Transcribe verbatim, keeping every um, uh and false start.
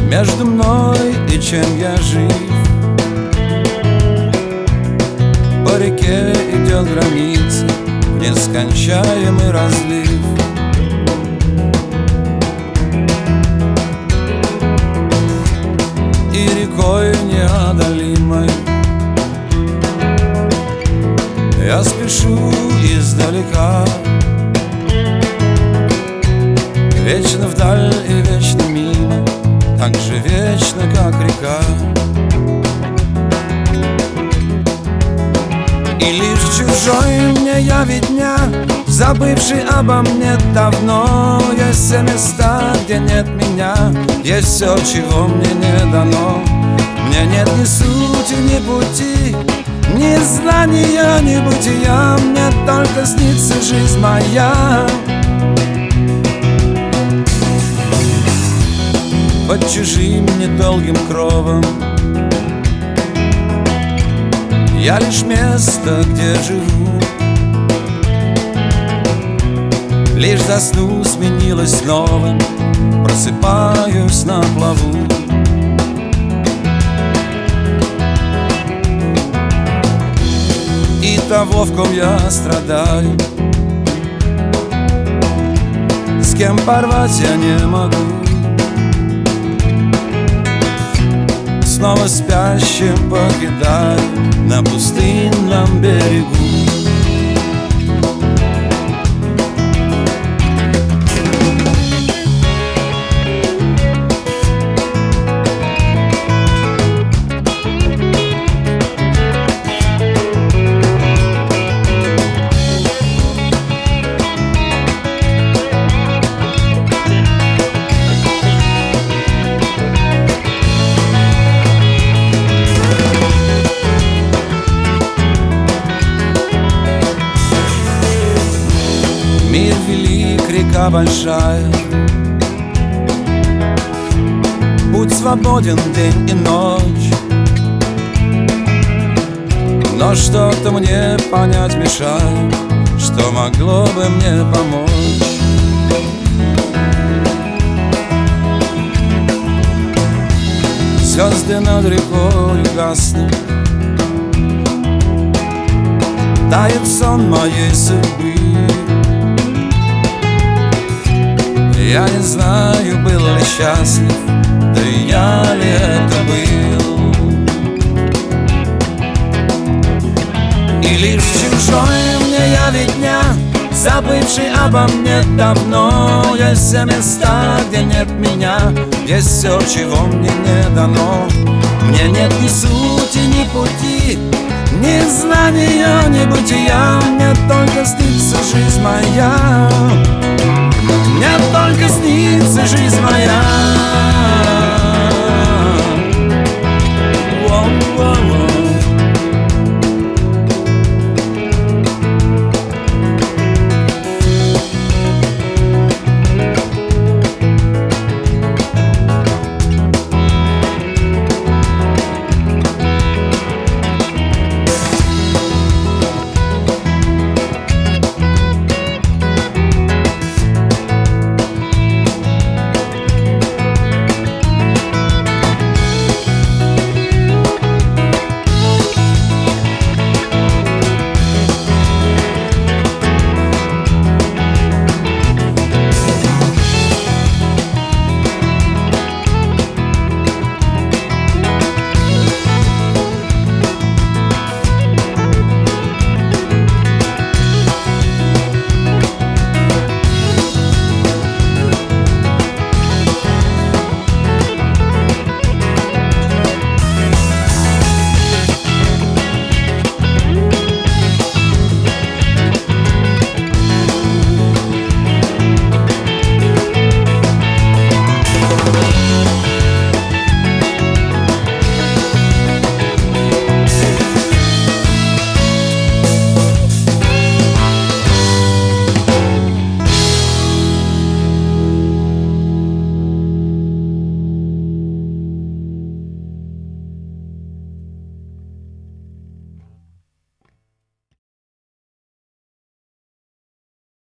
между мной и чем я жив. По реке идет граница в нескончаемый разлив. И рекой неодолимой я спешу издалека, вечно вдаль и вечно мимо, так же вечно, как река. И лишь чужой мне яведня, забывший обо мне давно. Есть все места, где нет меня, есть все, чего мне не дано. Мне нет ни сути, ни пути, ни знания, ни бытия. Мне только снится жизнь моя. Под чужим недолгим кровом я лишь место, где живу. Лишь засну сменилось новым, просыпаюсь на плаву. И того, в ком я страдаю, с кем порвать я не могу. Снова спящим покидаю на пустынном берегу. Мир велик, река большая, путь свободен день и ночь. Но что-то мне понять мешает, что могло бы мне помочь. Звезды над рекой гаснут, тает сон моей судьбы. Я не знаю, был ли счастлив, да и я ли это был. И лишь чужой мне яведня, забывший обо мне давно. Есть все места, где нет меня, есть все, чего мне не дано. Мне нет ни сути, ни пути, ни знания, ни бытия. Мне только снится жизнь моя. Мне только снится жизнь моя.